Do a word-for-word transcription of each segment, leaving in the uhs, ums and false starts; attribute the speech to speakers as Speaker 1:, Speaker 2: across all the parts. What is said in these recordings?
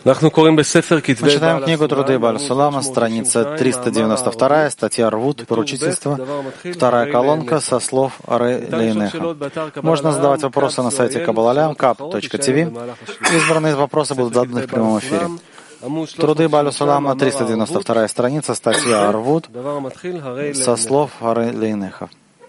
Speaker 1: Мы читаем книгу Труды Бааль Сулама, страница триста девяносто два, статья Рвут, поручительство, вторая колонка со слов Ары Лейнеха. Можно задавать вопросы на сайте каббалалям каб точка ти ви. Избранные вопросы будут заданы в прямом эфире. Труды Бааль Сулама, триста девяносто вторая страница, статья Рвут, со слов Ары Лейнеха.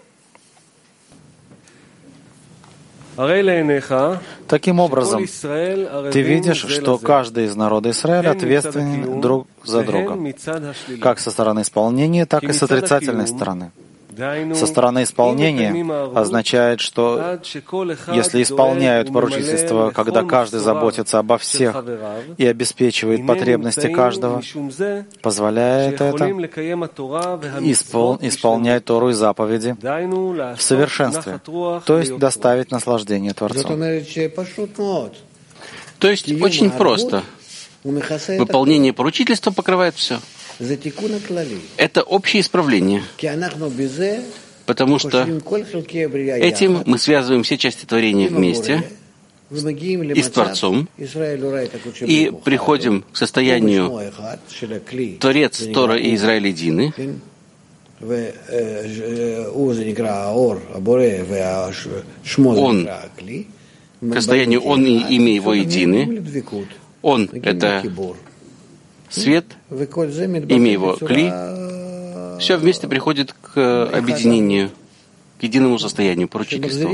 Speaker 1: Таким образом, ты видишь, что каждый из народа Израиля ответственен друг за друга, как со стороны исполнения, так и с отрицательной стороны. Со стороны исполнения означает, что если исполняют поручительство, когда каждый заботится обо всех и обеспечивает потребности каждого, позволяет это испол- исполнять Тору и заповеди в совершенстве, то есть доставить наслаждение Творцу.
Speaker 2: То есть очень просто. Выполнение поручительства покрывает все. Это общее исправление, потому что этим мы связываем все части творения вместе и с Творцом, и приходим к состоянию Творец, Тора и Израиль едины, Он, к состоянию Он и имя Его едины, Он — это свет, имя Его Кли, все вместе приходит к объединению, к единому состоянию поручительства.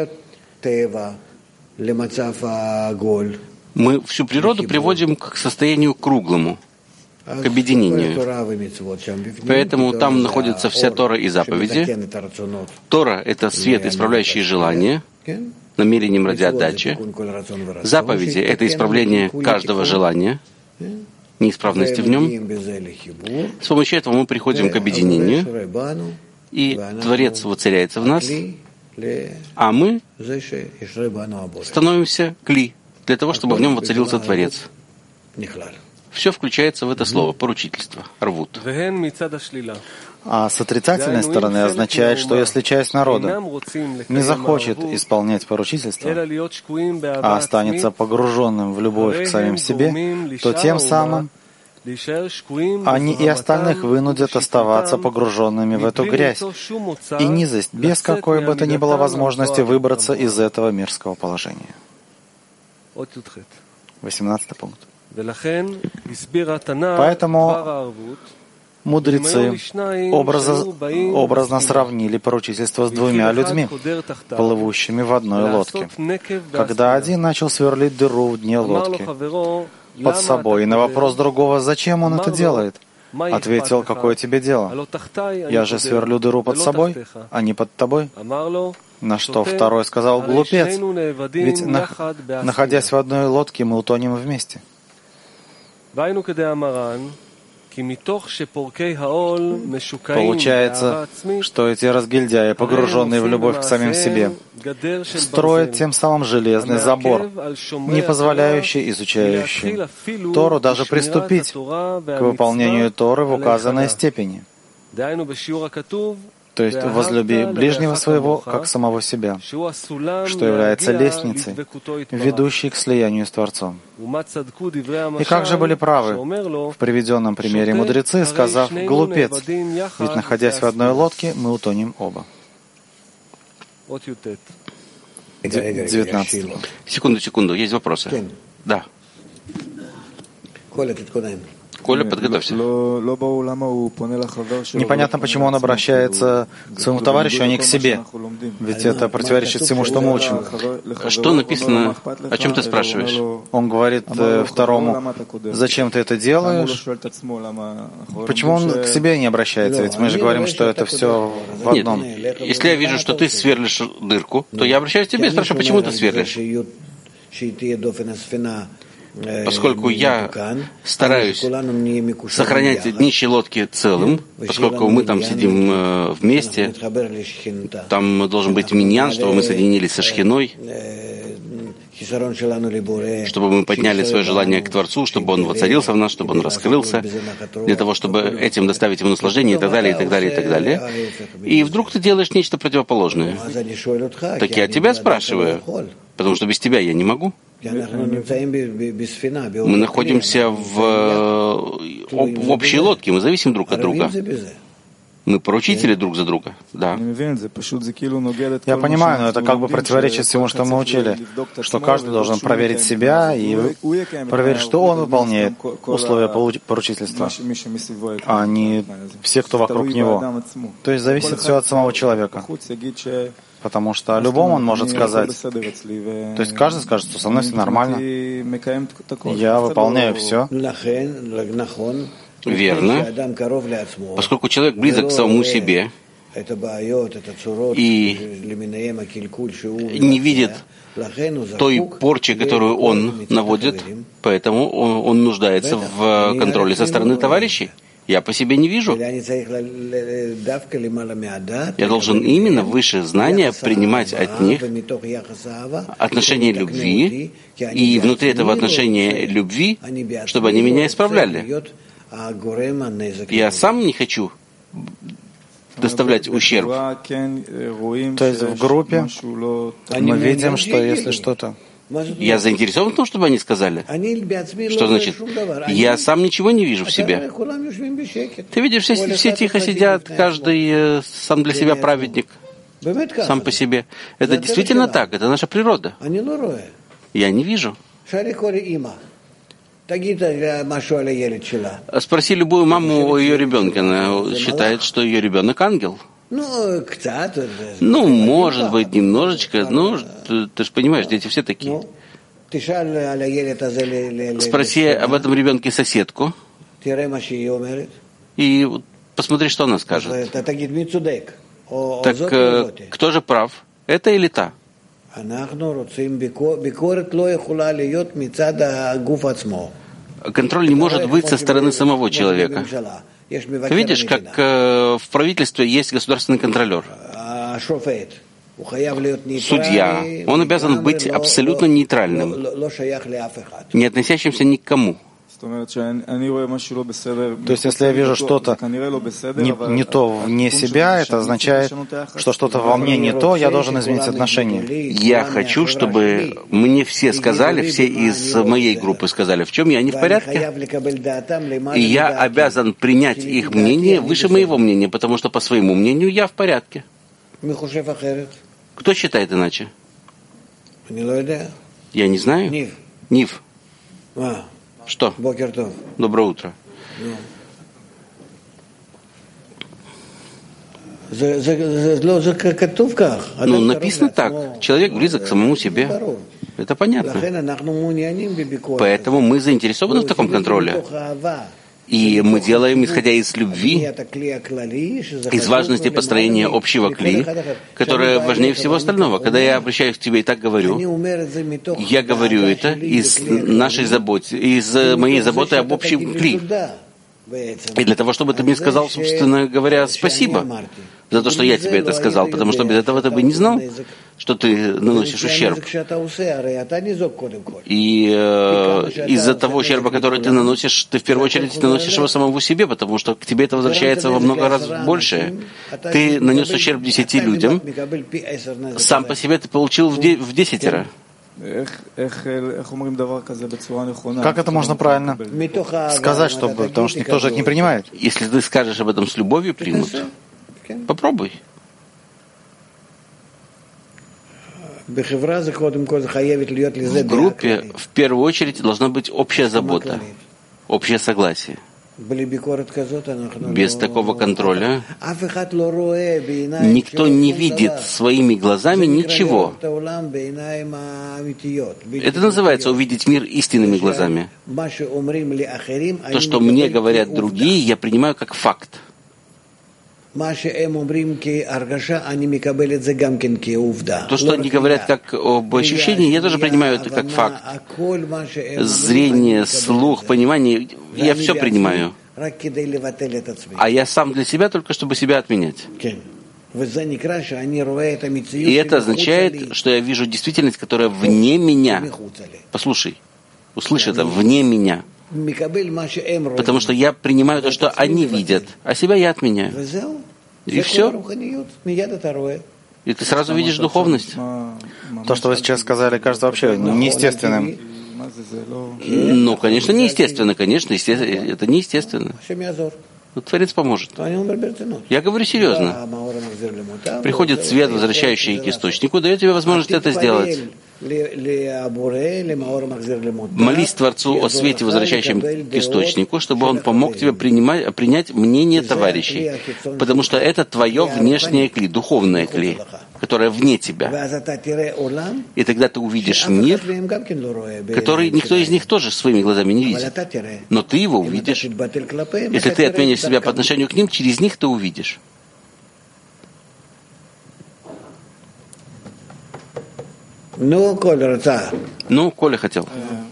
Speaker 2: Мы всю природу приводим к состоянию круглому, к объединению. Поэтому там находится вся Тора и заповеди. Тора — это свет, исправляющий желания, намерением ради отдачи. Заповеди — это исправление каждого желания, неисправности в нем. С помощью этого мы приходим к объединению, и Творец воцаряется в нас, а мы становимся кли, для того, чтобы в нем воцарился Творец. Все включается в это слово, поручительство, рвут.
Speaker 1: А с отрицательной стороны означает, что если часть народа не захочет исполнять поручительство, а останется погруженным в любовь к самим себе, то тем самым они и остальных вынудят оставаться погруженными в эту грязь и низость, без какой бы то ни было возможности выбраться из этого мирского положения. Восемнадцатый пункт. Поэтому мудрецы образа, образно сравнили поручительство с двумя людьми, плывущими в одной лодке. Когда один начал сверлить дыру в дне лодки под собой, и на вопрос другого, зачем он это делает, ответил: какое тебе дело? Я же сверлю дыру под собой, а не под тобой. На что второй сказал: глупец, ведь, находясь в одной лодке, мы утонем вместе. Получается, что эти разгильдяи, погруженные в любовь к самим себе, строят тем самым железный забор, не позволяющий изучающим Тору даже приступить к выполнению Торы в указанной степени. То есть возлюби ближнего своего, как самого себя, что является лестницей, ведущей к слиянию с Творцом. И как же были правы в приведенном примере мудрецы, сказав: глупец, ведь, находясь в одной лодке, мы утонем оба. Девятнадцатый.
Speaker 2: Секунду, секунду, есть вопросы? Да. Коля, подготовься.
Speaker 1: Непонятно, почему он обращается к своему товарищу, а не к себе. Ведь это противоречит всему, что мы учим.
Speaker 2: Что написано? О чем ты спрашиваешь?
Speaker 1: Он говорит э, второму: зачем ты это делаешь? Почему он к себе не обращается? Ведь мы же говорим, что это все в одном.
Speaker 2: Нет, если я вижу, что ты сверлишь дырку, то я обращаюсь к тебе и спрашиваю, почему ты сверлишь? Поскольку я стараюсь сохранять днище лодки целым, поскольку мы там сидим э, вместе, там должен быть миньян, чтобы мы соединились со Шхиной. чтобы мы подняли свое желание к Творцу, чтобы Он воцарился в нас, чтобы Он раскрылся, для того, чтобы этим доставить Ему наслаждение и так далее, и так далее, и так далее. И вдруг ты делаешь нечто противоположное. Так я тебя спрашиваю, потому что без тебя я не могу. Мы находимся в, в общей лодке, мы зависим друг от друга. Мы поручители друг за друга, да.
Speaker 1: Я понимаю, но это как бы противоречит всему, что мы учили, что каждый должен проверить себя и проверить, что он выполняет условия поручительства, а не все, кто вокруг него. То есть зависит все от самого человека. Потому что о любом он может сказать. То есть каждый скажет, что со мной все нормально. Я выполняю все.
Speaker 2: Верно. Поскольку человек близок к самому себе и не видит той порчи, которую он наводит, поэтому он, он нуждается в контроле со стороны товарищей. Я по себе не вижу. Я должен именно выше знания принимать от них отношение любви, и внутри этого отношения любви, чтобы они меня исправляли. Я сам не хочу доставлять ущерб.
Speaker 1: То есть в группе мы видим, что если что-то...
Speaker 2: Я заинтересован в том, чтобы они сказали. Что значит? Я сам ничего не вижу в себе. Ты видишь, все, все тихо сидят, каждый сам для себя праведник, сам по себе. Это действительно так, это наша природа. Я не вижу. Спроси любую маму о ее ребенке, она считает, что ее ребенок ангел. Ну, может быть, немножечко, ну, ты, ты же понимаешь, дети все такие. Спроси об этом ребенке соседку, и посмотри, что она скажет. Так кто же прав, это или та? Контроль не может быть со стороны самого человека. Ты видишь, как э, в правительстве есть государственный контролер, судья. Он обязан быть абсолютно нейтральным, не относящимся ни к кому.
Speaker 1: То есть, если я вижу что-то не, не то вне себя, это означает, что что-то во мне не то, я должен изменить отношения.
Speaker 2: Я хочу, чтобы мне все сказали, все из моей группы сказали, в чем я не в порядке. И я обязан принять их мнение выше моего мнения, потому что, по своему мнению, я в порядке. Кто считает иначе? Я не знаю. Нив. Что? Доброе утро. Ну, написано так. Человек близок к самому себе. Это понятно. Поэтому мы заинтересованы в таком контроле. И мы делаем, исходя из любви, из важности построения общего кли, которое важнее всего остального. Когда я обращаюсь к тебе и так говорю, я говорю это из нашей заботы, из моей заботы об общем кли. И для того, чтобы ты мне сказал, собственно говоря, спасибо за то, что я тебе это сказал, потому что без этого ты бы не знал, что ты наносишь ущерб. И э, из-за того ущерба, который ты наносишь, ты в первую очередь наносишь его самому себе, потому что к тебе это возвращается во много раз больше. Ты нанес ущерб десяти людям, сам по себе ты получил в, де- в десятеро.
Speaker 1: Как это можно правильно сказать, чтобы, потому что никто же это не принимает?
Speaker 2: Если ты скажешь об этом с любовью, примут. Попробуй. В группе в первую очередь должна быть общая забота, общее согласие. Без такого контроля никто не видит своими глазами ничего. Это называется увидеть мир истинными глазами. То, что мне говорят другие, я принимаю как факт. То, что они говорят как об ощущении, я тоже принимаю это как факт. Зрение, слух, понимание, я все принимаю. А я сам для себя только, чтобы себя отменять. И это означает, что я вижу действительность, которая вне меня. Послушай, услышь это, вне меня. Потому что я принимаю то, что они видят, а себя я отменяю. И все. И ты сразу видишь духовность.
Speaker 1: То, что вы сейчас сказали, кажется вообще неестественным.
Speaker 2: Ну, конечно, неестественно, конечно, естественно, это неестественно. Но Творец поможет. Я говорю серьезно. Приходит свет, возвращающий к источнику, дает тебе возможность это сделать. Молись Творцу о свете, возвращающем к источнику, чтобы он помог тебе принимать, принять мнение товарищей. Потому что это твое внешнее кли, духовное кли, которое вне тебя. И тогда ты увидишь мир, который никто из них тоже своими глазами не видит. Но ты его увидишь. Если ты отменишь себя по отношению к ним, через них ты увидишь.
Speaker 1: Ну, Коля хотел.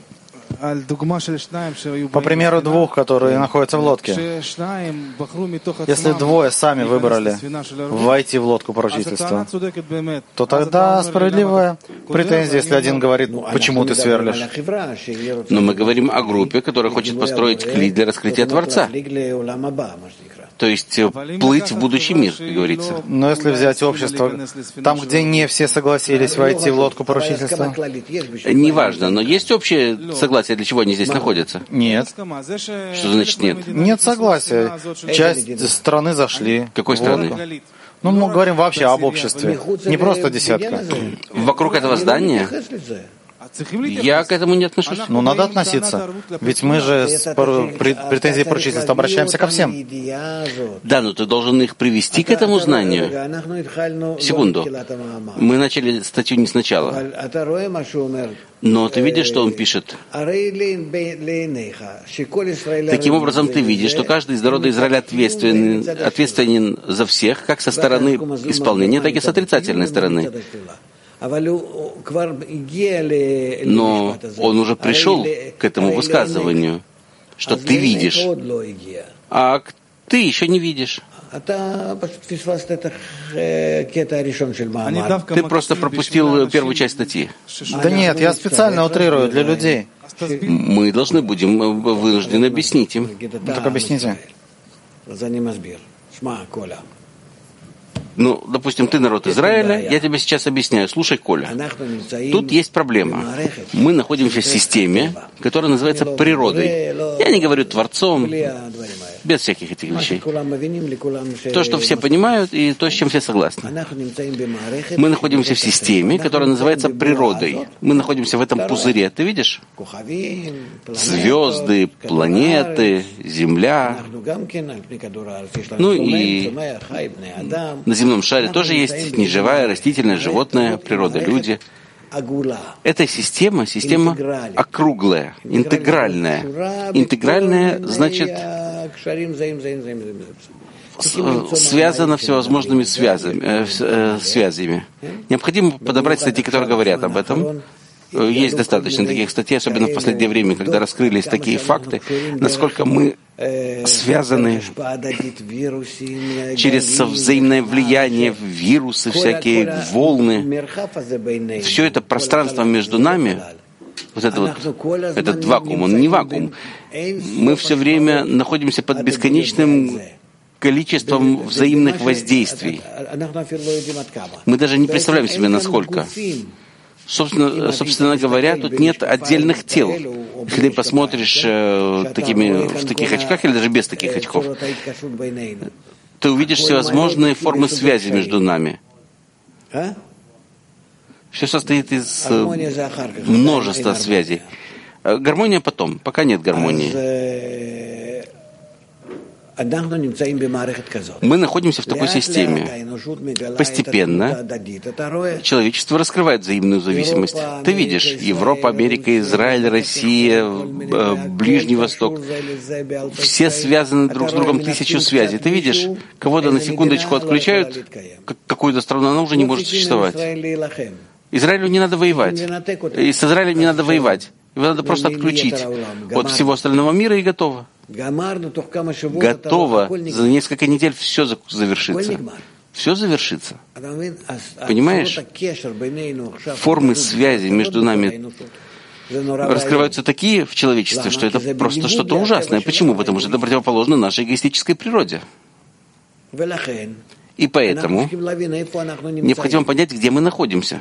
Speaker 1: По примеру двух, которые находятся в лодке. Если двое сами выбрали войти в лодку поручительства, то тогда справедливая претензия, если один говорит, почему ты сверлишь.
Speaker 2: Но мы говорим о группе, которая хочет построить кли для раскрытия Творца. То есть плыть в будущий мир, как говорится.
Speaker 1: Но если взять общество, там, где не все согласились войти в лодку поручительства?
Speaker 2: Неважно, но есть общее согласие, для чего они здесь находятся?
Speaker 1: Нет.
Speaker 2: Что значит нет?
Speaker 1: Нет согласия. Часть страны зашли.
Speaker 2: Какой страны?
Speaker 1: Ну, мы говорим вообще об обществе. Не просто десятка.
Speaker 2: Вокруг этого здания? Я к этому не отношусь.
Speaker 1: Ну, надо относиться. Ведь мы же с претензией поручительства обращаемся ко всем.
Speaker 2: Да, но ты должен их привести к этому знанию. Секунду. Мы начали статью не сначала. Но ты видишь, что он пишет? Таким образом, ты видишь, что каждый из народа Израиля ответственен, ответственен за всех, как со стороны исполнения, так и с отрицательной стороны. Но он уже пришел к этому высказыванию, что ты видишь, а ты еще не видишь. Ты просто пропустил первую часть статьи.
Speaker 1: Да нет, я специально утрирую для людей.
Speaker 2: Мы должны будем вынуждены объяснить им.
Speaker 1: Так объясните.
Speaker 2: Ну, допустим, ты народ Израиля, я тебе сейчас объясняю. Слушай, Коля, тут есть проблема. Мы находимся в системе, которая называется природой. Я не говорю Творцом, без всяких этих вещей. То, что все понимают, и то, с чем все согласны. Мы находимся в системе, которая называется природой. Мы находимся в этом пузыре. Ты видишь? Звезды, планеты, Земля. Ну и на земном шаре тоже есть неживая, растительная, животная, природа, люди. Эта система, система округлая, интегральная. Интегральная значит связана всевозможными связями, э, связями. Необходимо подобрать статьи, которые говорят об этом. Есть достаточно таких статей, особенно в последнее время, когда раскрылись такие факты, насколько мы связаны через взаимное влияние, вирусы, всякие волны. Все это пространство между нами, вот это вот, этот вакуум, он не вакуум. Мы все время находимся под бесконечным количеством взаимных воздействий. Мы даже не представляем себе, насколько. Собственно, собственно говоря, тут нет отдельных тел. Если ты посмотришь э, такими, в таких очках или даже без таких очков, ты увидишь всевозможные формы связи между нами. Все состоит из э, множества связей. Гармония потом, пока нет гармонии. Мы находимся в такой системе. Постепенно человечество раскрывает взаимную зависимость. Ты видишь, Европа, Америка, Израиль, Россия, Ближний Восток, все связаны друг с другом тысячу связей. Ты видишь, кого-то на секундочку отключают, какую-то страну, она уже не может существовать. Израилю не надо воевать. И с Израилем не надо воевать. Его надо просто отключить от всего остального мира и готово. Готово. За несколько недель все завершится. все завершится. Понимаешь? Формы связи между нами раскрываются такие в человечестве, что это просто что-то ужасное. Почему? Потому что это противоположно нашей эгоистической природе. И поэтому необходимо понять, где мы находимся.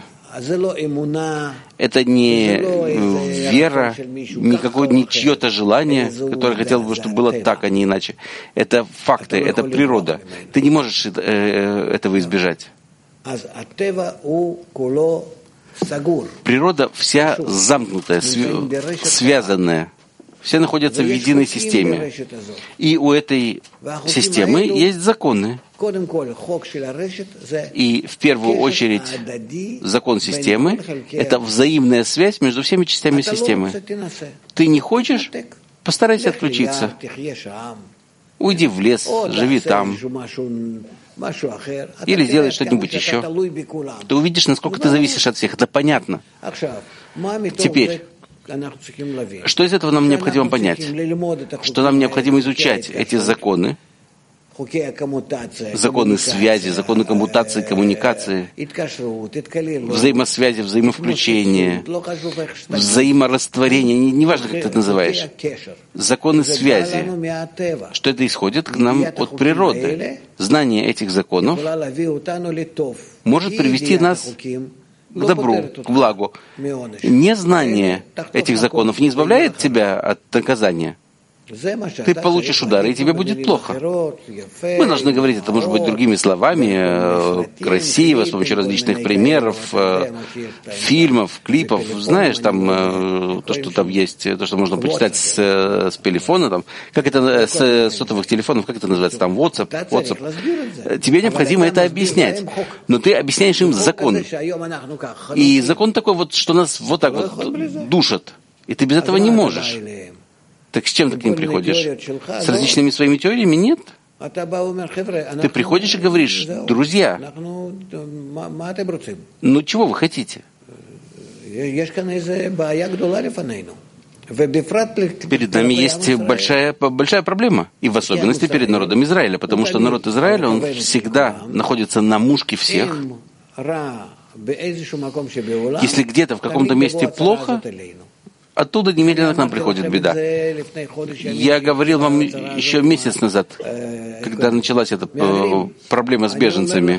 Speaker 2: Это не вера, никакое, не чье-то желание, которое хотел бы, чтобы было так, а не иначе. Это факты, это природа. Ты не можешь этого избежать. Природа вся замкнутая, связанная. Все находятся в единой системе. И у этой системы есть законы. И в первую очередь закон системы — это взаимная связь между всеми частями системы. Ты не хочешь? Постарайся отключиться. Уйди в лес, живи там. Или сделай что-нибудь еще. Ты увидишь, насколько ты зависишь от всех. Это понятно. Теперь, что из этого нам необходимо понять? Что нам необходимо изучать эти законы, законы связи, законы коммутации, коммуникации, взаимосвязи, взаимовключения, взаиморастворения, неважно, как ты это называешь. Законы связи, что это исходит к нам от природы. Знание этих законов может привести нас к добру, к благу. Незнание этих законов не избавляет тебя от наказания. Ты получишь удары, и тебе будет плохо. Мы должны говорить это, может быть, другими словами, красиво, с помощью различных примеров, фильмов, клипов. Знаешь, там то, что там есть, то, что можно почитать с, с телефона, там, как это, с сотовых телефонов, как это называется, там, WhatsApp, WhatsApp. Тебе необходимо это объяснять, но ты объясняешь им закон. И закон такой вот, что нас вот так вот душат, и ты без этого не можешь. Так с чем ты к ним приходишь? С различными своими теориями? Нет. Ты приходишь и говоришь: друзья, ну чего вы хотите? Перед нами есть большая, большая проблема, и в особенности перед народом Израиля, потому что народ Израиля, он всегда находится на мушке всех. Если где-то в каком-то месте плохо, оттуда немедленно к нам приходит беда. Я говорил вам еще месяц назад, когда началась эта проблема с беженцами.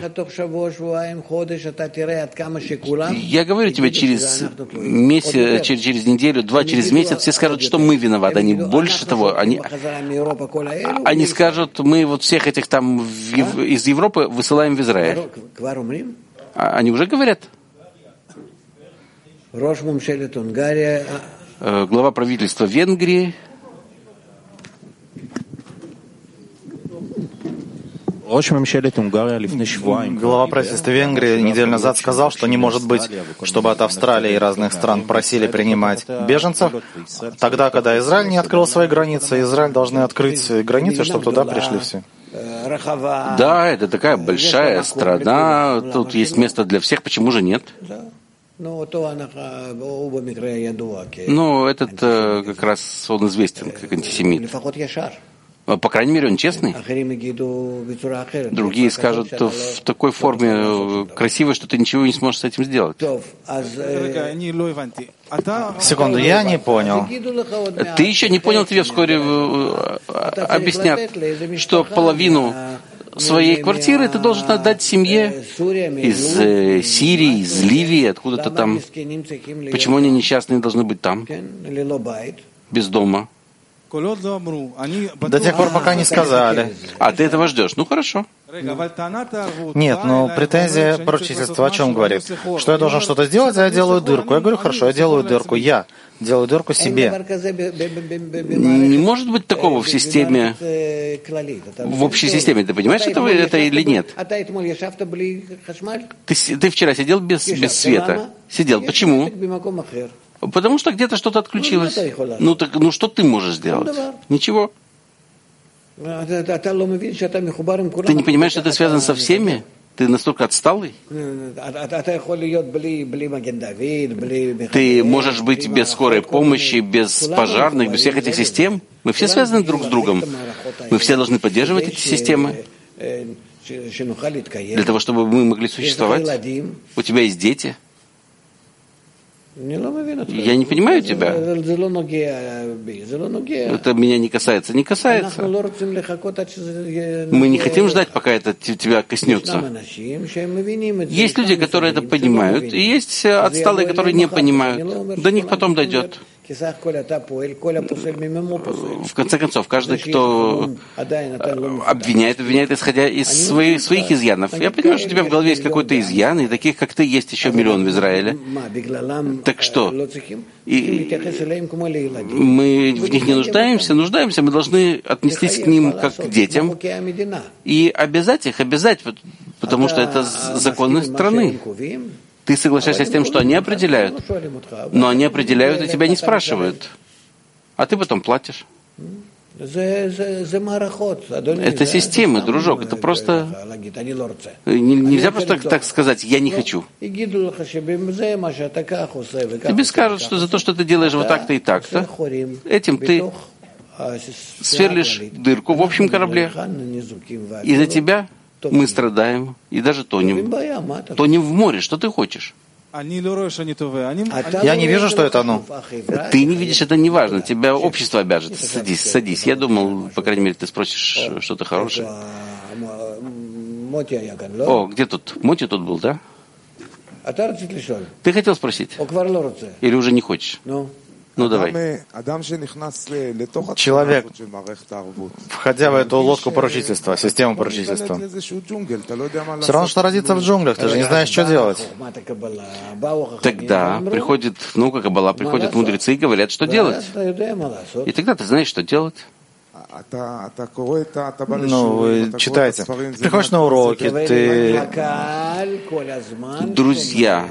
Speaker 2: Я говорю тебе, через месяц, через, через неделю, два, через месяц все скажут, что мы виноваты. Они больше того, они, они скажут, мы вот всех этих там в, из Европы высылаем в Израиль. Они уже говорят. Глава правительства Венгрии
Speaker 1: Глава правительства Венгрии неделю назад сказал, что не может быть, чтобы от Австралии и разных стран просили принимать беженцев. Тогда, когда Израиль не открыл свои границы, Израиль должны открыть границы, чтобы туда пришли все.
Speaker 2: Да, это такая большая страна, тут есть место для всех, почему же нет? Ну, этот как раз он известен как антисемит. По крайней мере, он честный. Другие скажут в такой форме красивой, что ты ничего не сможешь с этим сделать.
Speaker 1: Секунду, я не понял.
Speaker 2: Ты еще не понял, тебе вскоре объяснят, что половину своей квартиры ты должен отдать семье из э, Сирии, из Ливии, откуда-то там. Почему они несчастные должны быть там, без дома?
Speaker 1: До тех пор, пока не сказали.
Speaker 2: А ты этого ждешь? Ну, хорошо.
Speaker 1: Нет, но претензия поручительства о чем говорит? Что я должен что-то сделать, а я делаю дырку. Я говорю, хорошо, я делаю дырку. Я делаю дырку себе.
Speaker 2: Не может быть такого в системе, в общей системе. Ты понимаешь, это, это или нет? Ты, ты вчера сидел без, без света? Сидел. Почему? Потому что где-то что-то отключилось. Ну, так, ну что ты можешь сделать? Ничего. Ты не понимаешь, что ты связан со всеми? Ты настолько отсталый? Ты можешь быть без скорой помощи, без пожарных, без всех этих систем? Мы все связаны друг с другом. Мы все должны поддерживать эти системы. Для того, чтобы мы могли существовать? У тебя есть дети? Я не понимаю тебя. Это меня не касается. Не касается. Мы не хотим ждать, пока это тебя коснется. Есть люди, которые это понимают, и есть отсталые, которые не понимают. До них потом дойдет. В конце концов, каждый, кто обвиняет, обвиняет, исходя из своих, своих изъянов. Я понимаю, что у тебя в голове есть какой-то изъян, и таких, как ты, есть еще миллион в Израиле. Так что? И мы в них не нуждаемся, нуждаемся, мы должны отнестись к ним как к детям и обязать их, обязать, потому что это законы страны. Ты соглашаешься с тем, что они определяют, но они определяют и тебя не спрашивают. А ты потом платишь. Это системы, дружок, это просто... Нельзя просто так сказать, я не хочу. Тебе скажут, что за то, что ты делаешь вот так-то и так-то, этим ты сверлишь дырку в общем корабле. И за тебя мы страдаем и даже тонем. Тонем в море. Что ты хочешь?
Speaker 1: Я не вижу, что это оно.
Speaker 2: Ты не видишь, это не важно. Тебя общество обяжет. Садись, садись. Я думал, по крайней мере, ты спросишь что-то хорошее. О, где тут? Моти тут был, да? Ты хотел спросить? Или уже не хочешь? Ну, давай.
Speaker 1: Человек, входя в эту лодку поручительства, систему поручительства, все равно, что родиться в джунглях, ты же не знаешь, что делать.
Speaker 2: Тогда приходит наука Каббала, приходят мудрецы и говорят, что делать. И тогда ты знаешь, что делать.
Speaker 1: Ну, вы читаете. Ты приходишь на уроки, ты...
Speaker 2: Друзья,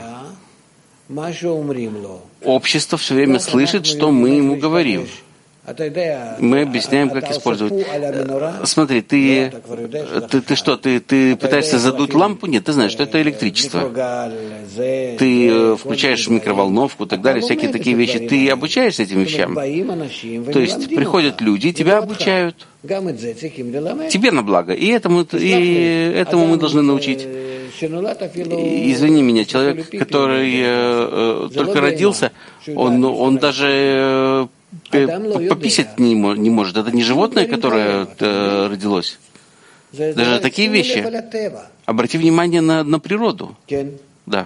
Speaker 2: общество все время слышит, что мы ему говорим. Мы объясняем, как использовать. Смотри, ты, ты, ты что, ты, ты пытаешься задуть лампу? Нет, ты знаешь, что это электричество. Ты включаешь микроволновку и так далее, всякие такие вещи. Ты обучаешься этим вещам. То есть приходят люди, тебя обучают. Тебе на благо. И этому, и этому мы должны научить. Извини меня, человек, который э, только родился, он, он даже э, пописать не, не может. Это не животное, которое э, родилось. Даже такие вещи. Обрати внимание на, на природу. Да.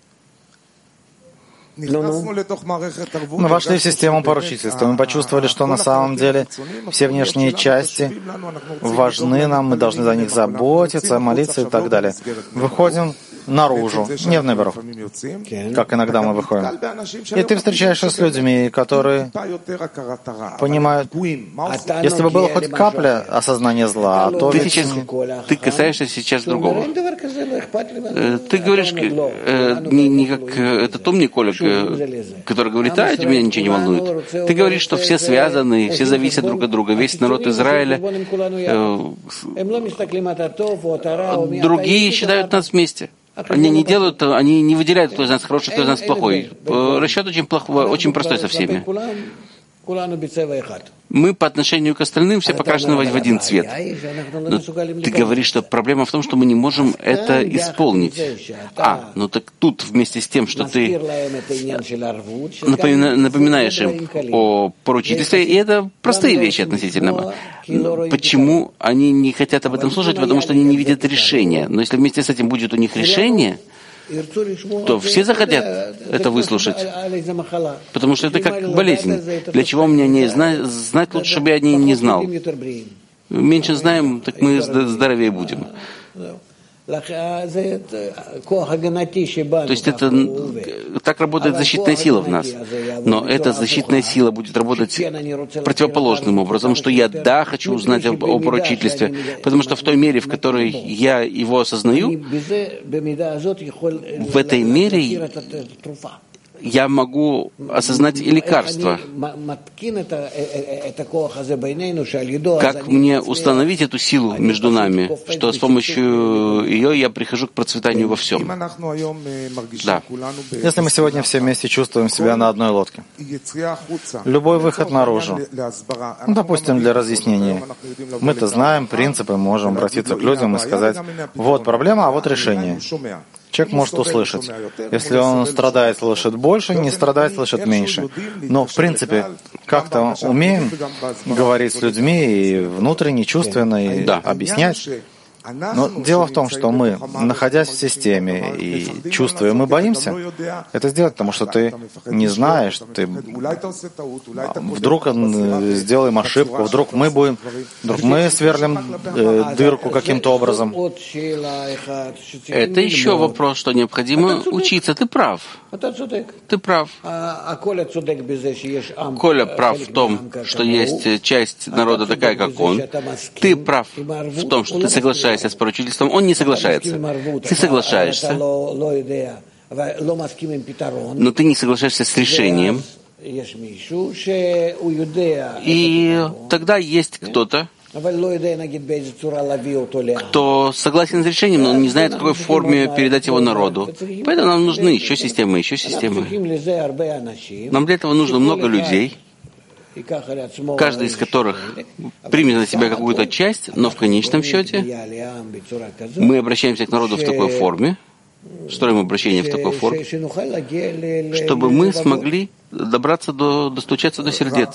Speaker 1: Мы вошли в систему поручительства. Мы почувствовали, что на самом деле все внешние части важны нам, мы должны за них заботиться, молиться и так далее. Выходим наружу, не в номеров, как иногда мы выходим. И ты встречаешься с людьми, которые понимают, если бы было хоть капля осознания зла, то...
Speaker 2: Ты, сейчас, ты касаешься сейчас другого. Ты говоришь э, не, не как этот умный Коля, который говорит, а, меня ничего не волнует. Ты говоришь, что все связаны, все зависят друг от друга. Весь народ Израиля, э, другие считают нас вместе. Они не делают, они не выделяют, кто из нас хороший, кто из нас плохой. Расчет очень плохой, очень простой со всеми. Мы по отношению к остальным все покрашены в один цвет. Но ты говоришь, что проблема в том, что мы не можем это исполнить. А, ну так тут вместе с тем, что ты напоминаешь им о поручительстве, и это простые вещи относительно. Почему они не хотят об этом слушать? Потому что они не видят решения. Но если вместе с этим будет у них решение, то все захотят это выслушать. Потому что это как болезнь. Для чего мне не знать, знать лучше, чтобы я о ней не знал. Меньше знаем, так мы здоровее будем. То есть это так работает защитная сила в нас. Но эта защитная сила будет работать противоположным образом, что я, да, хочу узнать об, о поручительстве, потому что в той мере, в которой я его осознаю, в этой мере я могу осознать и лекарство. Как мне установить эту силу между нами, что с помощью ее я прихожу к процветанию во всем? Да.
Speaker 1: Если мы сегодня все вместе чувствуем себя на одной лодке, любой выход наружу, ну, допустим, для разъяснения, мы-то знаем принципы, можем обратиться к людям и сказать, вот проблема, а вот решение. Человек может услышать. Если он страдает, слышит больше, не страдает, слышит меньше. Но, в принципе, как-то умеем говорить с людьми и внутренне, чувственно, и да. объяснять. Но дело в том, что мы, находясь в системе и чувствуя, мы боимся это сделать, потому что ты не знаешь, ты вдруг сделаем ошибку, вдруг мы будем, вдруг мы сверлим э, дырку каким-то образом.
Speaker 2: Это еще вопрос, что необходимо учиться. Ты прав. Ты прав. Коля прав в том, что есть часть народа такая, как он. Ты прав в том, что ты соглашаешься с поручительством, он не соглашается. Ты соглашаешься, но ты не соглашаешься с решением. И тогда есть кто-то, кто согласен с решением, но он не знает, в какой форме передать его народу. Поэтому нам нужны еще системы, еще системы. Нам для этого нужно много людей, каждый из которых примет на себя какую-то часть, но в конечном счете мы обращаемся к народу в такой форме, строим обращение в такой форме, чтобы мы смогли добраться до, достучаться до сердец.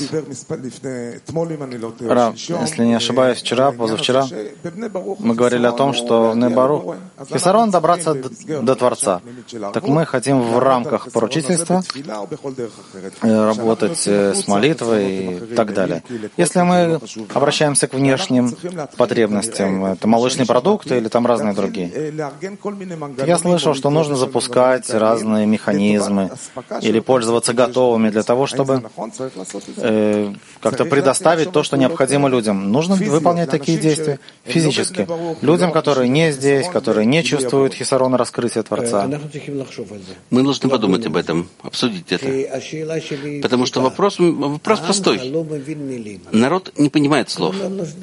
Speaker 1: Рав, если не ошибаюсь, вчера, позавчера мы говорили о том, что в Небару Хисарон добраться до, до Творца. Так мы хотим в рамках поручительства работать с молитвой и так далее. Если мы обращаемся к внешним потребностям, это молочные продукты или там разные другие, я слышал, что нужно запускать разные механизмы или пользоваться готовыми для того, чтобы э, как-то предоставить то, что необходимо людям. Нужно выполнять такие действия физически. Людям, которые не здесь, которые не чувствуют хисарона раскрытия Творца.
Speaker 2: Мы должны подумать об этом, обсудить это. Потому что вопрос, вопрос простой. Народ не понимает слов.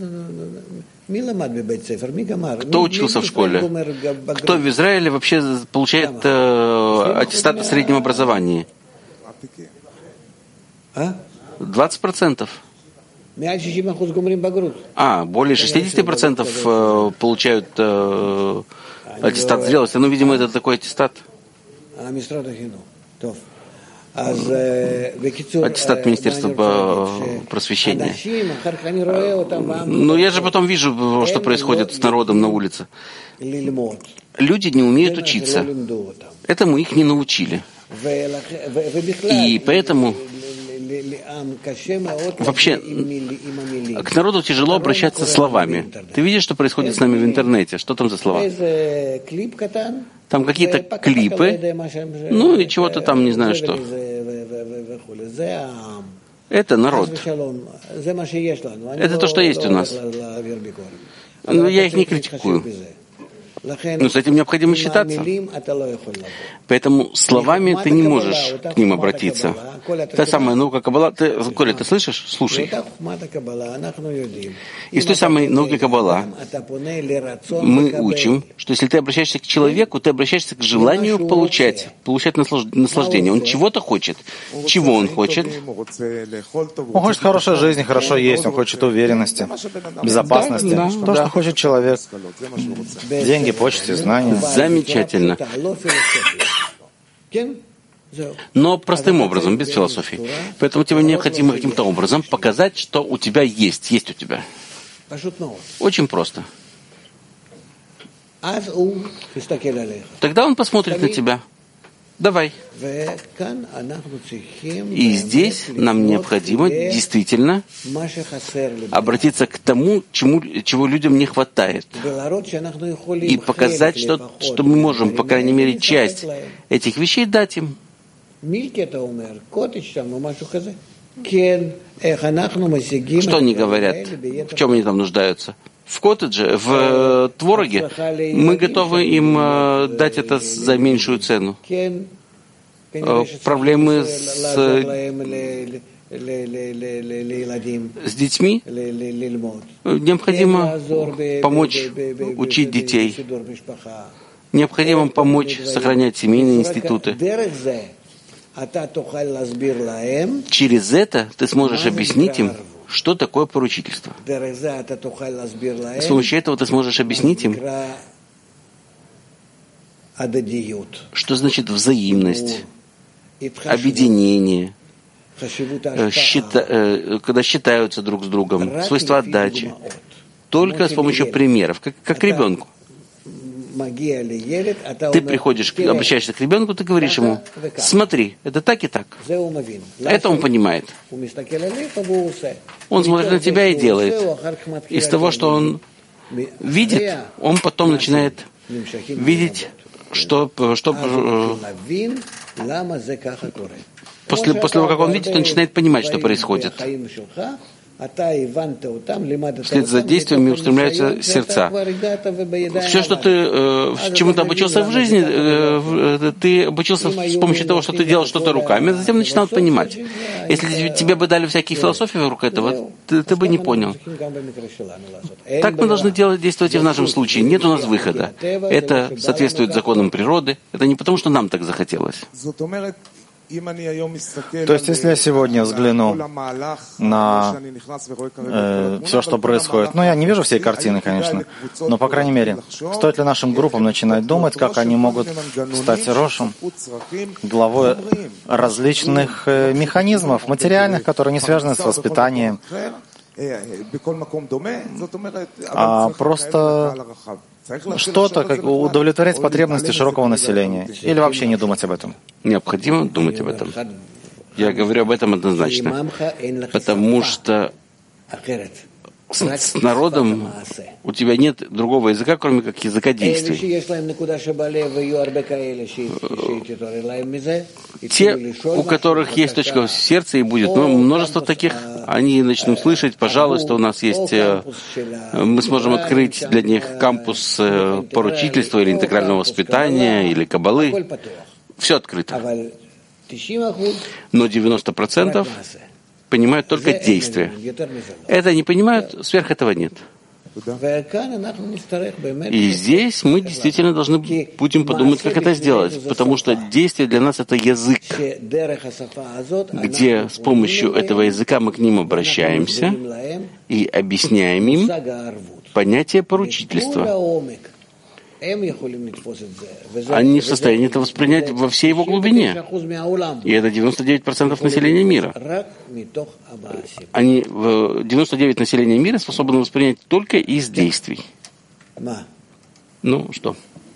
Speaker 2: Кто учился в школе? Кто в Израиле вообще получает э, аттестат о среднем образовании? двадцать процентов. А, более шестьдесят процентов получают э, аттестат зрелости. Ну, видимо, это такой аттестат. Аттестат Министерства просвещения. Но я же потом вижу, что происходит с народом на улице. Люди не умеют учиться. Этому их не научили. И поэтому вообще к народу тяжело обращаться словами. Ты видишь, что происходит с нами в интернете? Что там за слова? Там какие-то клипы, ну и чего-то там, не знаю что. Это народ. Это то, что есть у нас. Но я их не критикую. Но с этим необходимо считаться. Поэтому словами ты не можешь к ним обратиться. Та самая наука Каббала. Ты, Коля, ты слышишь? Слушай. Из той самой науки Каббала мы учим, что если ты обращаешься к человеку, ты обращаешься к желанию получать, получать наслаждение. Он чего-то хочет. Чего он хочет?
Speaker 1: Он хочет хорошей жизни, хорошо есть, он хочет уверенности, безопасности. Да, да, то, что хочет человек. Деньги, почте, знания.
Speaker 2: Замечательно. Но простым образом, без философии. Поэтому тебе необходимо каким-то образом показать, что у тебя есть. Есть у тебя. Очень просто. Тогда он посмотрит на тебя. Давай. И здесь нам необходимо действительно обратиться к тому, чему, чего людям не хватает. И показать, что, что мы можем, по крайней мере, часть этих вещей дать им. Что они говорят? В чем они там нуждаются? В коттедже, в твороге. Мы готовы им дать это за меньшую цену. проблемы с, с детьми, необходимо помочь учить детей, необходимо помочь сохранять семейные институты. Через это ты сможешь объяснить им, что такое поручительство. С помощью этого ты сможешь объяснить им, что значит взаимность, объединение, счита, когда считаются друг с другом, свойства отдачи. Только с помощью примеров, как, как ребенку. Ты приходишь, обращаешься к ребенку, ты говоришь ему: смотри, это так и так. Это он понимает. Он смотрит на тебя и делает. Из того, что он видит, он потом начинает видеть, что, что после, после того, как он видит, он начинает понимать, что происходит. Вслед за действиями устремляются сердца. Все, что ты э, чему ты обучился в жизни, э, ты обучился с помощью того, что ты делал что-то руками, а затем начинал понимать. Если тебе бы дали всякие философии вокруг этого, ты, ты бы не понял. Так мы должны делать, действовать и в нашем случае. Нет у нас выхода. Это соответствует законам природы. Это не потому, что нам так захотелось.
Speaker 1: То есть, если я сегодня взгляну на э, все, что происходит, ну, я не вижу всей картины, конечно, но, по крайней мере, стоит ли нашим группам начинать думать, как они могут стать рошем, главой различных э, механизмов, материальных, которые не связаны с воспитанием, а просто что-то, как удовлетворять потребности широкого населения, или вообще не думать об этом?
Speaker 2: Необходимо думать об этом. Я говорю об этом однозначно, потому что с, с народом у тебя нет другого языка, кроме как языка действий. Те, у которых есть точка в сердце и будет, ну, множество таких, они начнут слышать: пожалуйста, у нас есть, мы сможем открыть для них кампус поручительства или интегрального воспитания, или каббалы. Все открыто. Но девяносто процентов понимают только действия. Это не понимают, сверх этого нет. И здесь мы действительно должны будем подумать, как это сделать, потому что действие для нас — это язык, где с помощью этого языка мы к ним обращаемся и объясняем им понятие поручительства. Они в состоянии это воспринять во всей его глубине. И это девяносто девять процентов населения мира. Они, девяносто девять процентов населения мира способны воспринять только из действий. Ну, что?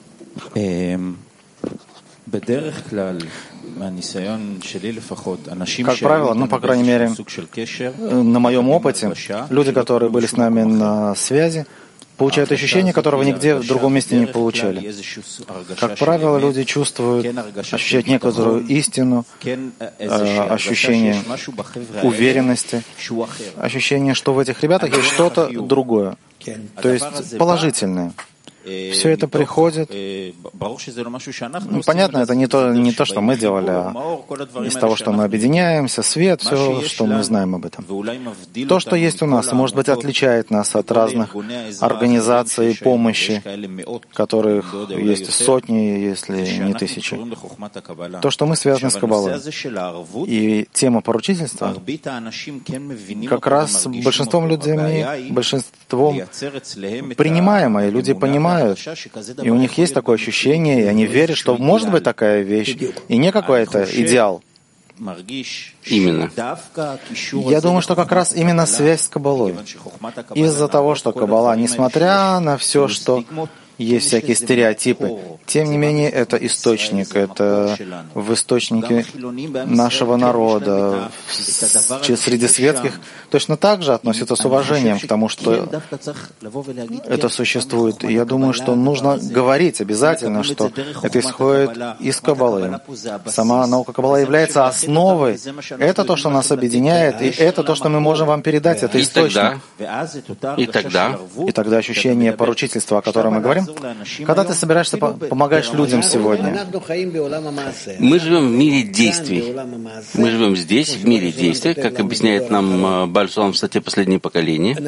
Speaker 1: Как правило, ну, по крайней мере, на моем опыте, люди, которые были с нами на связи, получают ощущение, которого нигде в другом месте не получали. Как правило, люди чувствуют, ощущают некоторую истину, ощущение уверенности, ощущение, что в этих ребятах есть что-то другое, то есть положительное. Все это приходит. Ну, понятно, это не то, не то, что мы делали, а из того, что мы объединяемся, свет, все, что мы знаем об этом. То, что есть у нас, может быть, отличает нас от разных организаций помощи, которых есть сотни, если не тысячи. То, что мы связаны с Каббалой. И тема поручительства как раз большинством людей, большинством принимаемая, люди понимают, и у них есть такое ощущение, и они верят, что может быть такая вещь, и не какой-то идеал.
Speaker 2: Именно.
Speaker 1: Я думаю, что как раз именно связь с Каббалой. Из-за того, что Каббала, несмотря на все, что есть всякие стереотипы, тем не менее, это источник, это в источнике нашего народа, среди светских, точно так же относятся с уважением к тому, что это существует. И я думаю, что нужно говорить обязательно, что это исходит из Каббалы. Сама наука Каббала является основой. Это то, что нас объединяет, и это то, что мы можем вам передать, это источник.
Speaker 2: И тогда,
Speaker 1: и тогда ощущение поручительства, о котором мы говорим, Когда ты собираешься помогать людям сегодня?
Speaker 2: Мы живем в мире действий. Мы живем здесь, в мире действий, как объясняет нам Бааль Сулам в статье «Последнее поколение».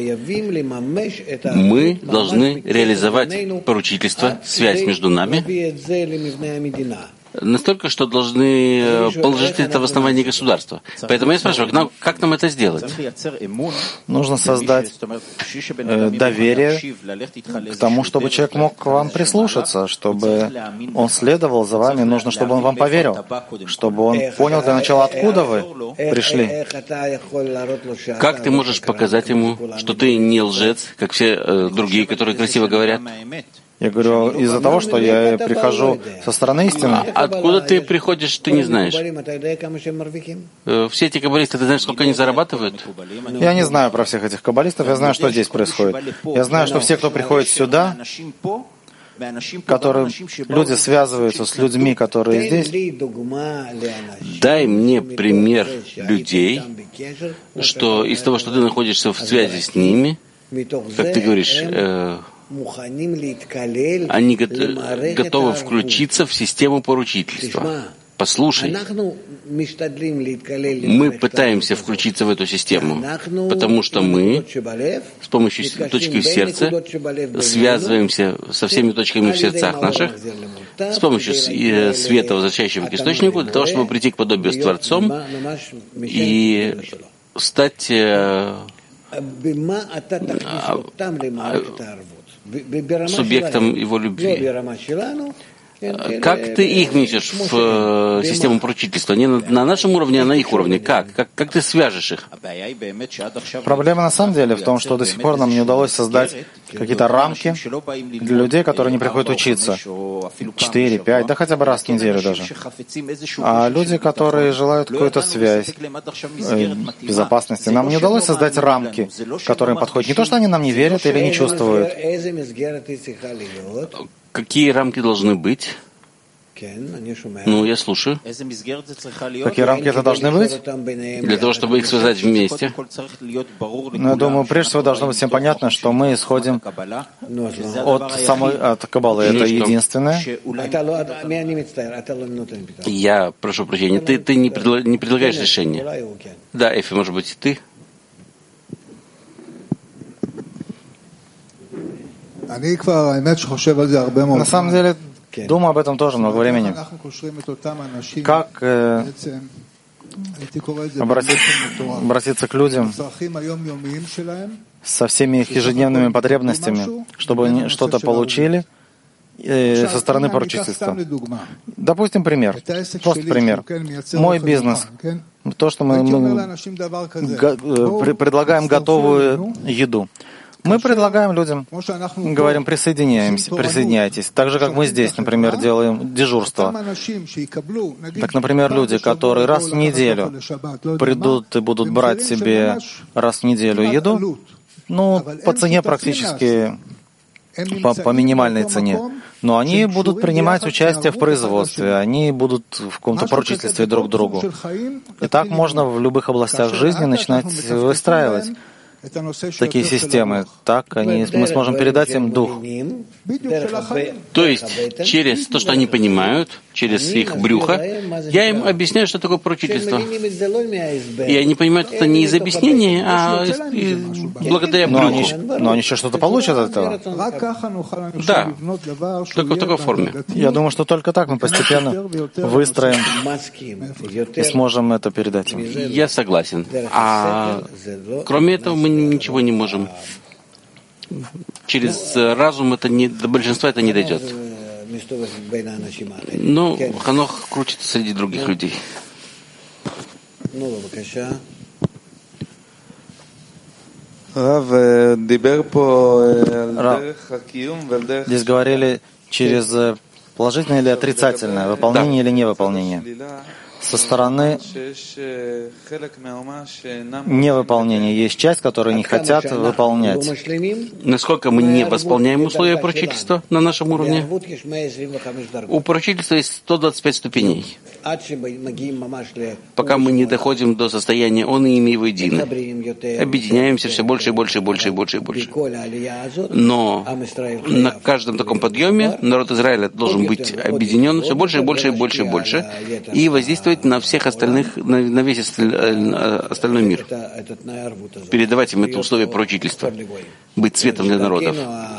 Speaker 2: Мы должны реализовать поручительство, связь между нами, настолько, что должны положить это в основании государства. Поэтому я спрашиваю, как нам, как нам это сделать?
Speaker 1: Нужно создать э, доверие к тому, чтобы человек мог к вам прислушаться, чтобы он следовал за вами. Нужно, чтобы он вам поверил, чтобы он понял для начала, откуда вы пришли.
Speaker 2: Как ты можешь показать ему, что ты не лжец, как все э, другие, которые красиво говорят?
Speaker 1: Я говорю, из-за того, что я прихожу со стороны истины.
Speaker 2: А откуда ты приходишь, ты не знаешь. Все эти каббалисты, ты знаешь, сколько они зарабатывают?
Speaker 1: Я не знаю про всех этих каббалистов, я знаю, что здесь происходит. Я знаю, что все, кто приходит сюда, которые люди связываются с людьми, которые здесь.
Speaker 2: Дай мне пример людей, что из того, что ты находишься в связи с ними, как ты говоришь, э, они готовы включиться в систему поручительства. Послушай, мы пытаемся включиться в эту систему, потому что мы с помощью точки в сердце связываемся со всеми точками в сердцах наших, с помощью света, возвращающего к источнику, для того, чтобы прийти к подобию с Творцом и стать субъектом его любви. Как ты их внесешь в э, систему поручительства? Не на, на нашем уровне, а на их уровне. Как? Как? Как ты свяжешь их?
Speaker 1: Проблема на самом деле в том, что до сих пор нам не удалось создать какие-то рамки для людей, которые не приходят учиться. Четыре, пять, да хотя бы раз в неделю даже. А люди, которые желают какую-то связь, э, безопасности, нам не удалось создать рамки, которые им подходят. Не то, что они нам не верят или не чувствуют. Какие рамки должны быть? Ну, я слушаю. Какие рамки это должны быть?
Speaker 2: Для того, чтобы их связать вместе.
Speaker 1: Ну, я думаю, прежде всего должно быть всем понятно, что мы исходим от самой от Каббалы. Это единственное.
Speaker 2: Я прошу прощения, ты, ты не, предла, не предлагаешь решение. Да, Эфи, может быть, и ты?
Speaker 1: На самом деле, думаю об этом тоже много времени. Как э, обратиться, обратиться к людям со всеми их ежедневными потребностями, чтобы они что-то получили э, со стороны поручительства. Допустим, пример. Просто пример. Мой бизнес. То, что мы, мы г- предлагаем готовую еду. Мы предлагаем людям, говорим, присоединяемся, присоединяйтесь. Так же, как мы здесь, например, делаем дежурство. Так, например, люди, которые раз в неделю придут и будут брать себе раз в неделю еду, ну, по цене практически, по, по минимальной цене. Но они будут принимать участие в производстве, они будут в каком-то поручительстве друг другу. И так можно в любых областях жизни начинать выстраивать такие системы, так они, мы сможем передать им дух.
Speaker 2: То есть через то, что они понимают, через их брюхо, я им объясняю, что такое поручительство. И они понимают это не из объяснения, а из, из, благодаря брюху.
Speaker 1: Но они, но они еще что-то получат от этого.
Speaker 2: Да, только в такой форме.
Speaker 1: Я думаю, что только так мы постепенно выстроим и сможем это передать им.
Speaker 2: Я согласен. А кроме этого мы ничего не можем. Через разум это не, до большинства это не дойдет. Но Ханох крутится среди других людей.
Speaker 1: Рав, здесь говорили через положительное или отрицательное, выполнение да. или невыполнение. Со стороны невыполнения есть часть, которую не хотят выполнять.
Speaker 2: Насколько мы не восполняем условия поручительства на нашем уровне? У поручительства есть сто двадцать пять ступеней. Пока мы не доходим до состояния «он» и «имя его едины». Объединяемся все больше и больше и больше и больше и больше. Но на каждом таком подъеме народ Израиля должен быть объединен все больше и больше и больше и больше и воздействовать на всех остальных, на, на весь остальной мир. Передавать им это условие поручительства. Быть светом для народов.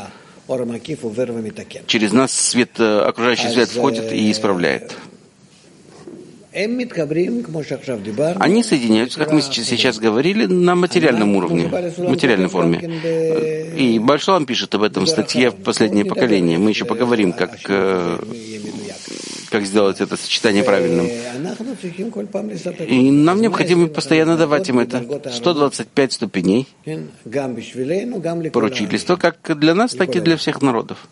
Speaker 2: Через нас свет, окружающий свет входит и исправляет. Они соединяются, как мы сейчас говорили, на материальном уровне, в материальной форме. И Баал пишет об этом в статье «Последнее поколение». Мы еще поговорим, как, как сделать это сочетание правильным. И нам необходимо постоянно давать им это. сто двадцать пять ступеней поручительства, как для нас, так и для всех народов.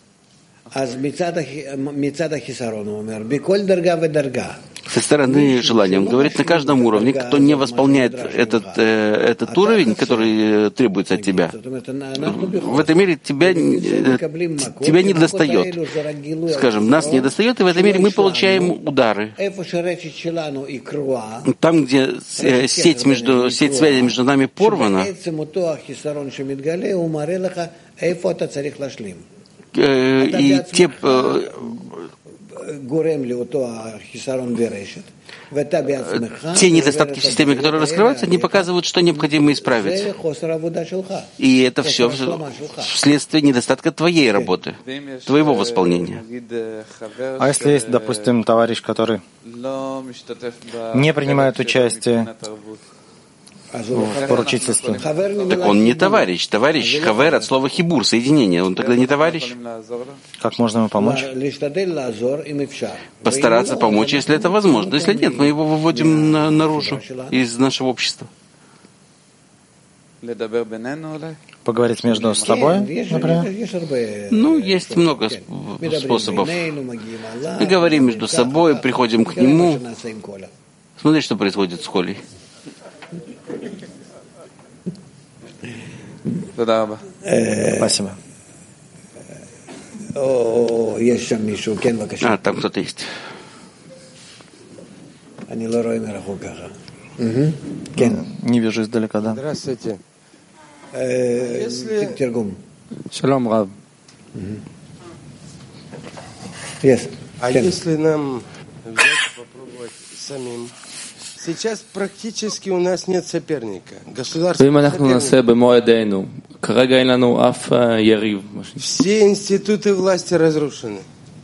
Speaker 2: Со стороны желания, он говорит, на каждом уровне, кто не восполняет этот, э, этот уровень, который требуется от тебя, в этом мире тебя, тебя не достает. Скажем, нас не достает, и в этом мире мы получаем удары. Там, где сеть, между, сеть связи между нами порвана, и те, те недостатки в системе, которые раскрываются, не показывают, что необходимо исправить. И это все вследствие недостатка твоей работы, твоего восполнения.
Speaker 1: А если есть, допустим, товарищ, который не принимает участие в поручительстве?
Speaker 2: Так он не товарищ. Товарищ хавер от слова хибур, соединение. Он тогда не товарищ.
Speaker 1: Как можно ему помочь?
Speaker 2: Постараться помочь, если это возможно. Если нет, мы его выводим на, наружу из нашего общества.
Speaker 1: Поговорить между собой, например?
Speaker 2: Ну, есть много способов. Мы говорим между собой, приходим к нему. Смотри, что происходит с Колей.
Speaker 1: Спасибо.
Speaker 2: А, там кто-то есть.
Speaker 1: Не вижу издалека, да.
Speaker 3: Здравствуйте. Шалом, Рав. А если нам взять попробовать самим? Сейчас практически у нас нет соперника. Государство соперника. Все институты власти разрушены.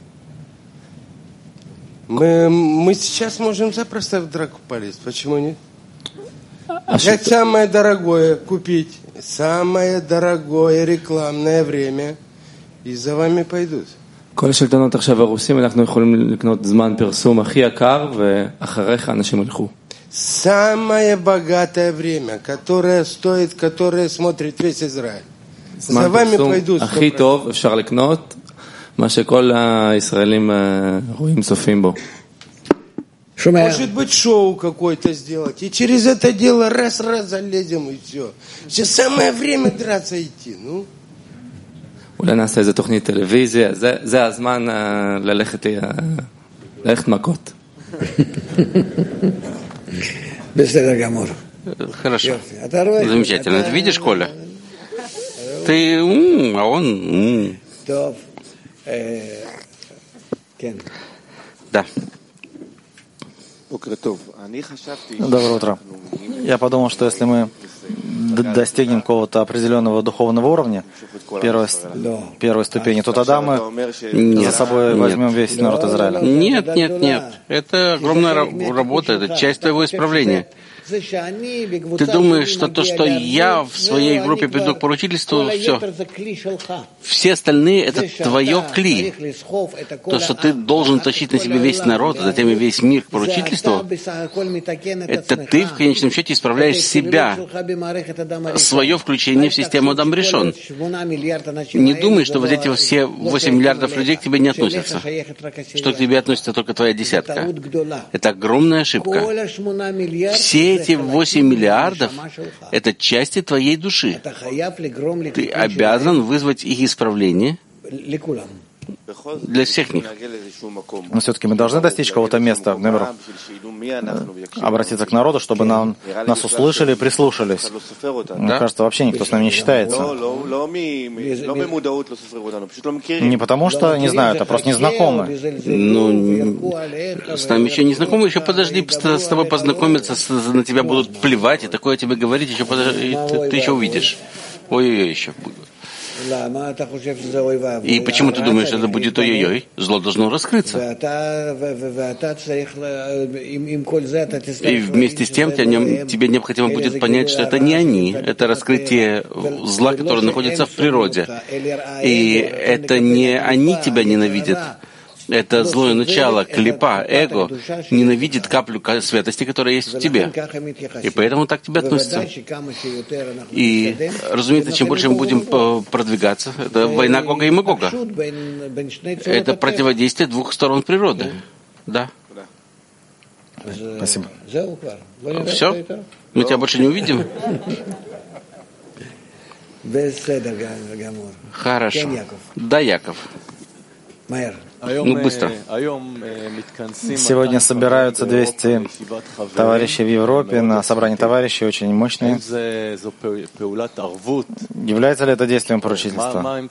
Speaker 3: Мы, мы сейчас можем запросто в драку полезть. Почему нет? Взять самое дорогое, купить самое дорогое рекламное время, и за вами пойдут.
Speaker 4: כל השלטונות עכשיו הרוסים, אנחנו יכולים לקנות זמן פרסום הכי יקר, ואחריך אנשים ילכו.
Speaker 3: Самое богатое время, которое стоит, которое смотрит весь Израиль. За вами пойдут.
Speaker 4: הכי טוב אפשר לקנות, מה שכל הישראלים רואים צופים בו.
Speaker 3: Может быть, шоу какое-то сделать, и через это дело раз-раз залезем, и все. Сейчас самое время драться идти, ну.
Speaker 4: אולי נעשה איזה תוכנית טלוויזיה, זה, זה הזמן ללכת, ללכת מכות.
Speaker 2: Хорошо. Замечательно. Ты видишь, Коля? Ты ум, а он ум. Да.
Speaker 1: Доброе утро. Я подумал, что если мы достигнем какого-то определенного духовного уровня, первой, первой ступени, то тогда мы нет, за собой возьмем нет. весь народ Израиля.
Speaker 2: Нет, нет, нет. Это огромная работа, это часть твоего исправления. Ты думаешь, что то, что я в своей группе приду к поручительству, все. Все остальные — это твое кли. То, что ты должен тащить на себе весь народ, а затем и весь мир к поручительству, это ты в конечном счете исправляешь себя свое включение в систему Адам Ришон. Не думай, что вот эти все восемь миллиардов людей к тебе не относятся, что к тебе относится только твоя десятка. Это огромная ошибка. Все эти восемь миллиардов — это части твоей души. Ты обязан вызвать их исправление для всех них.
Speaker 1: Но все-таки мы должны достичь какого-то места, например, обратиться к народу, чтобы нам, нас услышали и прислушались. Мне кажется, вообще никто с нами не считается. Не потому что не знают, а просто не знакомы.
Speaker 2: Ну, с нами еще не знакомы, еще подожди, с тобой познакомиться, на тебя будут плевать, и такое тебе говорить, еще подожди, ты, ты еще увидишь. Ой-ой-ой, еще будет. И почему ты думаешь, что это будет ой-ой-ой? Зло должно раскрыться. И вместе с тем тебе необходимо будет понять, что это не они. Это раскрытие зла, которое находится в природе. И это не они тебя ненавидят. Это злое начало, клипа, эго, ненавидит каплю святости, которая есть в тебе. И поэтому так к тебе относятся. И, разумеется, чем больше мы будем продвигаться, это война Гога и Магога. Это противодействие двух сторон природы. Да.
Speaker 1: Спасибо.
Speaker 2: Все? Мы тебя больше не увидим? Хорошо. Да, Яков. Ну, быстро.
Speaker 1: Сегодня собираются двести товарищей в Европе на собрании товарищей, очень мощные. Является ли это действием поручительства?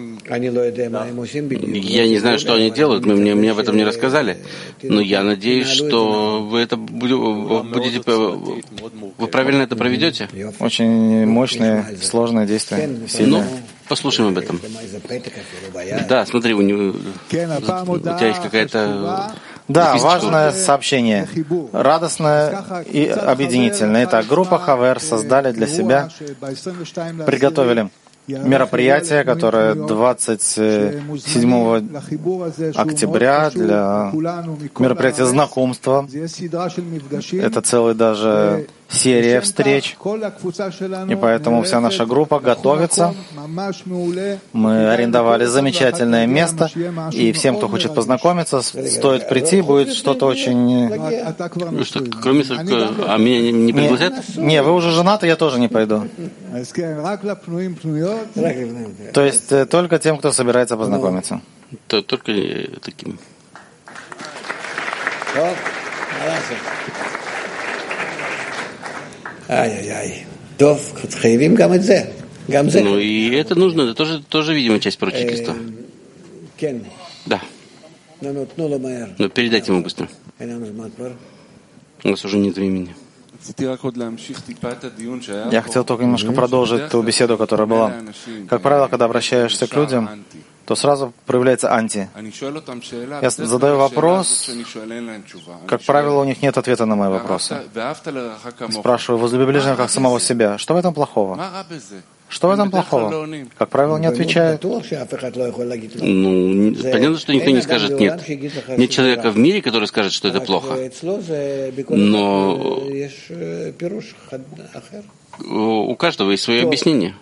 Speaker 2: Я не знаю, что они делают, мы, мне, мне об этом не рассказали. Но я надеюсь, что вы это будете... Вы правильно это проведете?
Speaker 1: Очень мощные, сложные действия. Сильные.
Speaker 2: Ну, послушаем об этом. Да, смотри, у него... У тебя есть какая-то...
Speaker 1: Да, важное сообщение. Радостное и объединительное. Итак, группа Хавер создали для себя, приготовили мероприятие, которое двадцать седьмого октября для мероприятия знакомства. Это целая даже серия встреч. И поэтому вся наша группа готовится. Мы арендовали замечательное место. И всем, кто хочет познакомиться, стоит прийти, будет что-то очень...
Speaker 2: Что, кроме... А меня не пригласят?
Speaker 1: Не, не, вы уже женаты, я тоже не пойду. То есть только тем, кто собирается познакомиться.
Speaker 2: То, только таким.
Speaker 3: Ай-яй-яй.
Speaker 2: Ну и это нужно, это тоже, тоже видимо, часть поручительства. Да. Но передайте ему быстро. У нас уже нет времени.
Speaker 1: Я хотел только немножко продолжить ту беседу, которая была. Как правило, когда обращаешься к людям, то сразу проявляется анти. Я задаю вопрос, как правило, у них нет ответа на мои вопросы. Спрашиваю, возлюби ближнего как самого себя. Что в этом плохого? Что в этом плохого? Как правило, не отвечают.
Speaker 2: Ну, понятно, что никто не скажет нет. Нет человека в мире, который скажет, что это плохо. Но у каждого есть свое объяснение.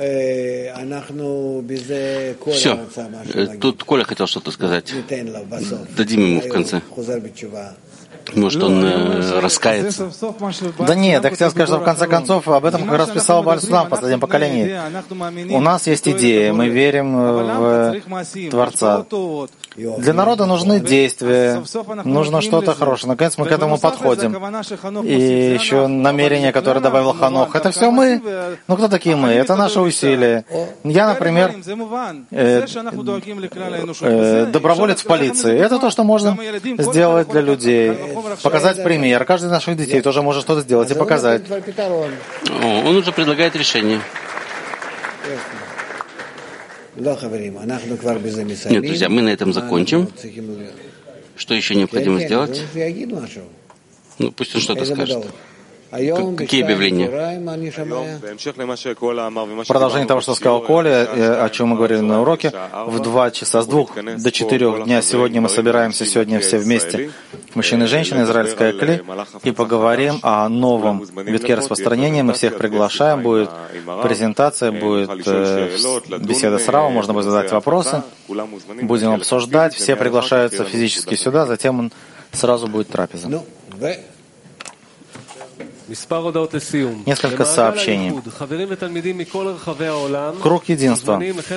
Speaker 2: Все. Тут Коля хотел что-то сказать. Дадим ему в конце. Может, он э, раскается?
Speaker 1: Да нет, я хотел сказать, что в конце концов об этом как раз писал Бааль Сулам в последнем поколении. У нас есть идея, мы верим в Творца. Для народа нужны действия, нужно что-то хорошее. Наконец мы к этому подходим. И еще намерение, которое добавил Ханох. Это все мы. Ну кто такие мы? Это наши усилия. Я, например, э, э, доброволец в полиции. Это то, что можно сделать для людей. Показать пример. Каждый из наших детей тоже может что-то сделать и показать.
Speaker 2: О, он уже предлагает решение. Нет, друзья, мы на этом закончим. Что еще необходимо сделать? Ну, пусть он что-то скажет. Какие объявления?
Speaker 1: Продолжение того, что сказал Коля, о чем мы говорили на уроке. В два часа с двух до четырех дня сегодня мы собираемся сегодня все вместе мужчины и женщины, израильская кли, и поговорим о новом витке распространения. Мы всех приглашаем, будет презентация, будет э, беседа с Равом, можно будет задать вопросы, будем обсуждать, все приглашаются физически сюда, затем сразу будет трапеза. Несколько сообщений. Круг единства.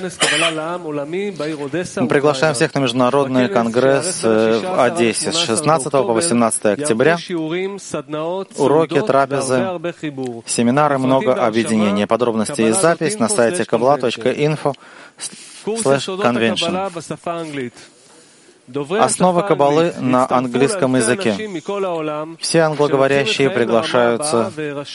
Speaker 1: Мы приглашаем всех на Международный конгресс в Одессе с шестнадцатого по восемнадцатое октября. Уроки, трапезы, семинары, много объединений. Подробности и запись на сайте кабала точка инфо слэш конвеншн. Основа Каббалы на английском языке. Все англоговорящие приглашаются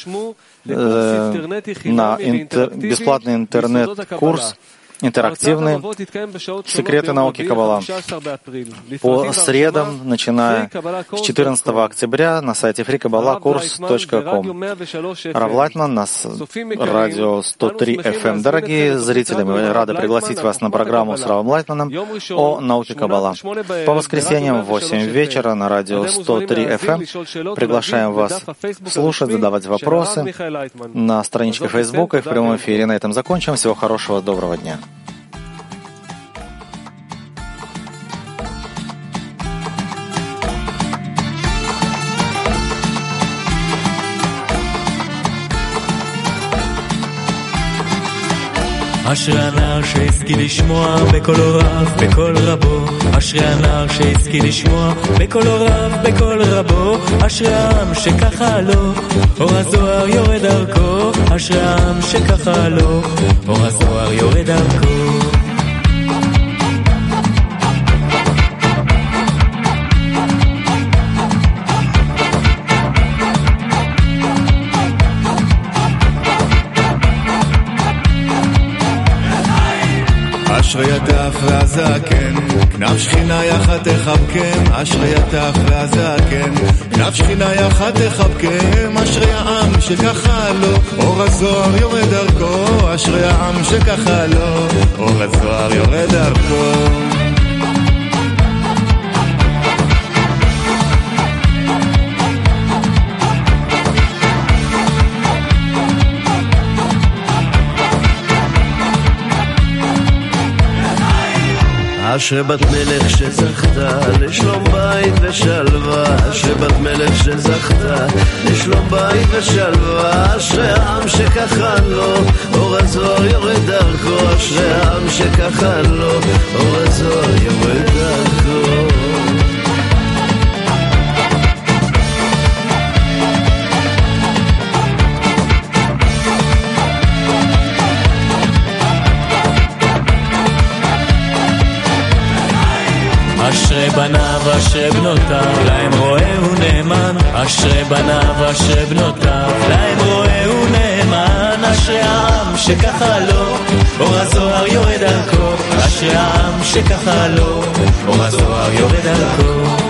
Speaker 1: э, на интер, бесплатный интернет-курс, интерактивные секреты науки Каббала. По средам, начиная с четырнадцатого октября, на сайте фри каббала курс точка ком. Рав Лайтман на радио сто три эф эм. Дорогие зрители, мы рады пригласить вас на программу с Равом Лайтманом о науке Каббала. По воскресеньям в восемь вечера на радио сто три эф эм. Приглашаем вас слушать, задавать вопросы на страничке Фейсбука и в прямом эфире. На этом закончим. Всего хорошего, доброго дня.
Speaker 5: אשרי הנער שהשכיל לשמוע בקול רב, בקול רבו. אשרי הנער שהשכיל לשמוע בקול רב, בקול רבו. אשרי העם שככה לו, אור הזוהר יורד דרכו. אשרי העם שככה לו, אור הזוהר יורד דרכו.
Speaker 6: אשרי הטף והזקן, כנף שכינה יחד תחבקם. אשרי הטף והזקן, כנף שכינה יחד תחבקם. אשרי העם שככה לו, אור הזוהר יורד דרכו. אשרי העם שככה לו, אור הזוהר יורד דרכו.
Speaker 7: אשרי בת מלך שזכתה לשלום בית ושלווה. אשרי בת מלך שזכתה לשלום בית ושלווה. אשרי העם שככה לו, אור הזוהר יורד דרכו. אשרי העם שככה לו, אור הזוהר יורד דרכו.
Speaker 5: אשרי בניו אשרי בנותיו, להם רואה הוא נאמן. אשרי בניו אשרי בנותיו, להם רואה הוא נאמן. אשרי העם שככה לו, אור הזוהר יורד דרכו. אשרי העם שככה לו, אור הזוהר יורד דרכו.